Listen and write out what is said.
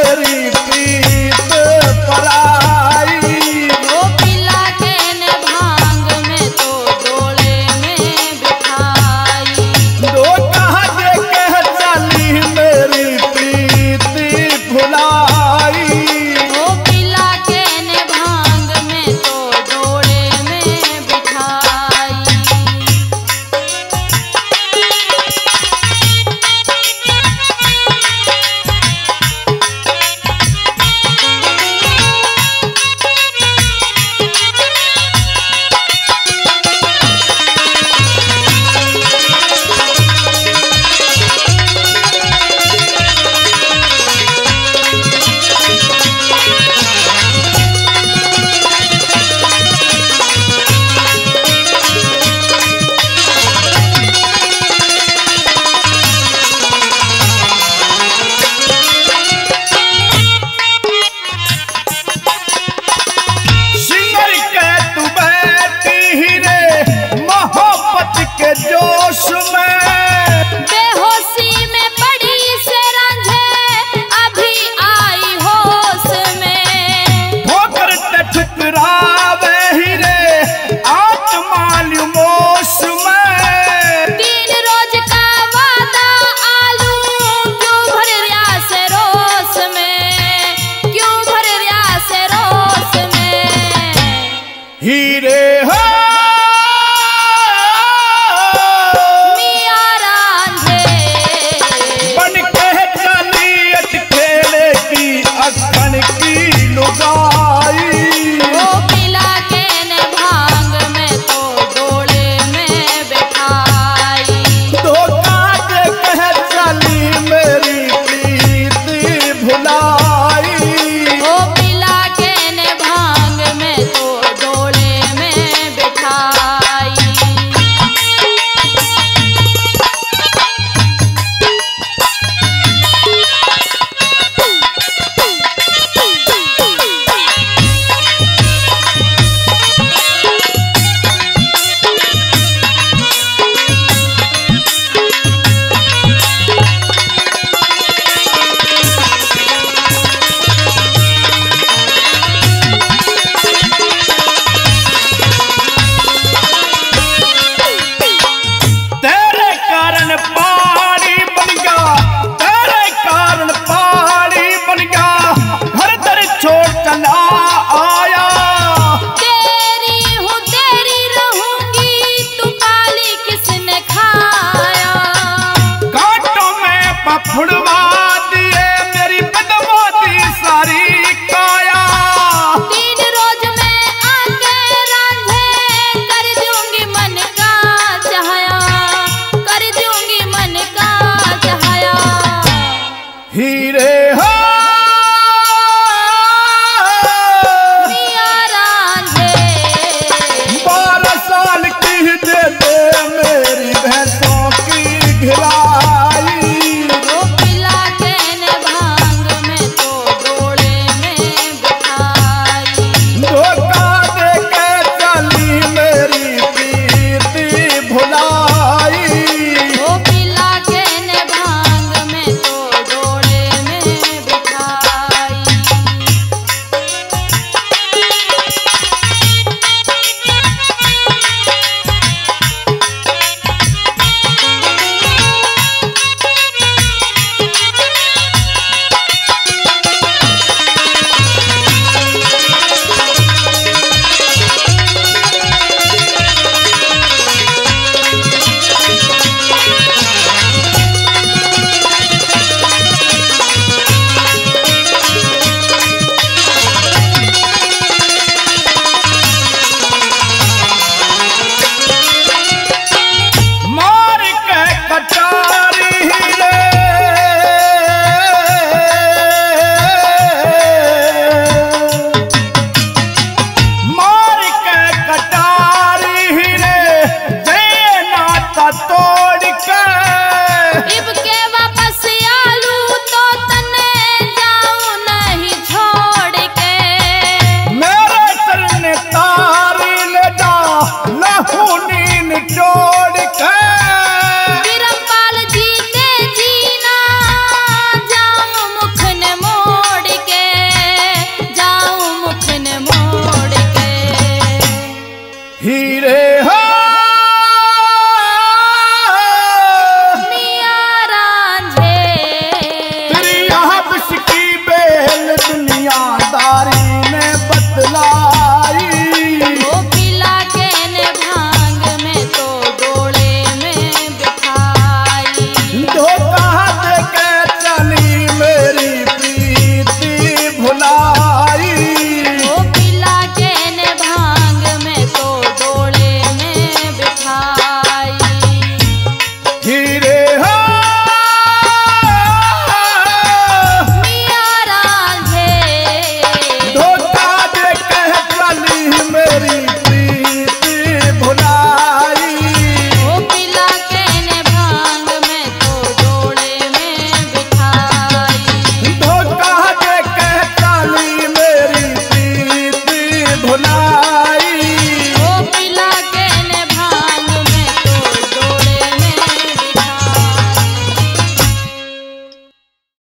मेरी प्रीत पराई। वो पिला के ने भांग में तो डोले में बिठाई। दो कहा जे कह चली मेरी प्रीति भुलाई। वो पिला के ने भांग में तो डोले में बिठाई। सिंगर के तू बैठी रे मोहब्बत के जोश में। बेहोशी में पड़ी से रांझे अभी आई होश में। ठोकर ते ठुकरावे ही रे आत्माल्यूमोश में। 3 रोज का वादा आलू क्यों भर रिया से रोस में। क्यों भर रिया से रोस में। हीरे हो मियां रांझे बन के चली अटखेले की अखन की लुगा।